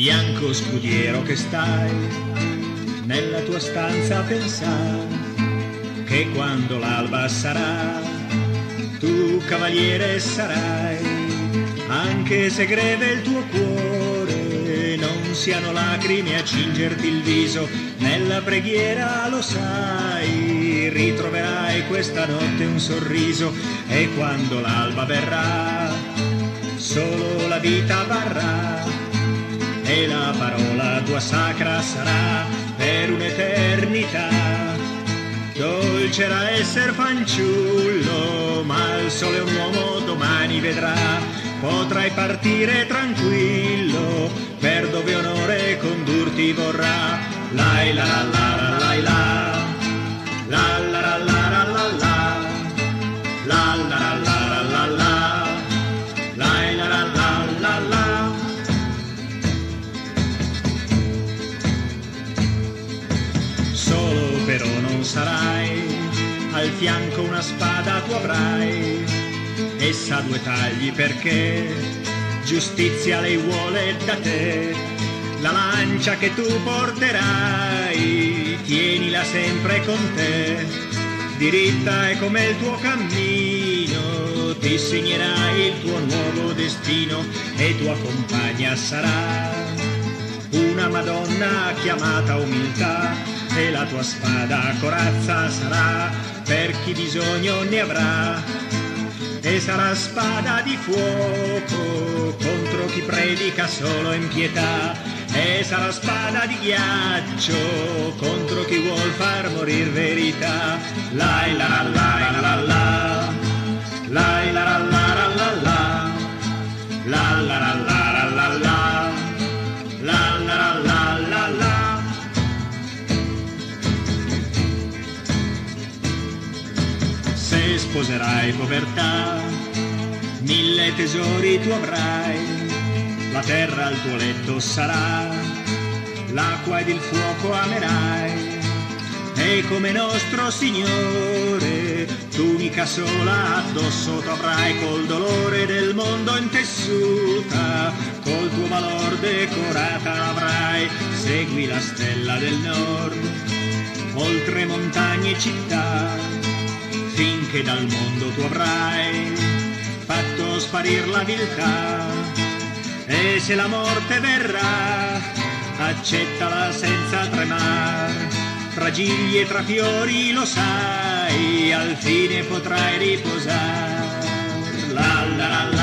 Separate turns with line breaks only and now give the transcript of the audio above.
Bianco scudiero che stai nella tua stanza a pensare che quando l'alba sarà tu cavaliere sarai, anche se greve il tuo cuore non siano lacrime a cingerti il viso, nella preghiera lo sai ritroverai questa notte un sorriso, e quando l'alba verrà solo la vita varrà e la parola tua sacra sarà per un'eternità. Dolce era esser fanciullo, ma il sole un uomo domani vedrà. Potrai partire tranquillo, per dove onore condurti vorrà. Lai la la la la la, la la la la la la, la la la la la la, lai la la la la la. Solo però non sarai, al fianco una spada tu avrai, essa due tagli perché giustizia lei vuole da te. La lancia che tu porterai, tienila sempre con te, diritta è come il tuo cammino, ti segnerai il tuo nuovo destino, e tua compagna sarà una Madonna chiamata umiltà, e la tua spada corazza sarà per chi bisogno ne avrà, e sarà spada di fuoco contro chi predica solo in pietà, e sarà spada di ghiaccio contro chi vuol far morir verità. Lai la la la la la, lai la la la la la, la la la la la la, la la la la la. Se sposerai povertà, 1000 tesori tu avrai, la terra al tuo letto sarà, l'acqua ed il fuoco amerai, e come nostro Signore tunica sola addosso tu avrai, col dolore del mondo intessuta, col tuo valor decorata avrai. Segui la stella del nord, oltre montagne e città, finché dal mondo tu avrai fatto sparir la viltà, e se la morte verrà accettala senza tremar, tra gigli e tra fiori lo sai, al fine potrai riposar. La la la la.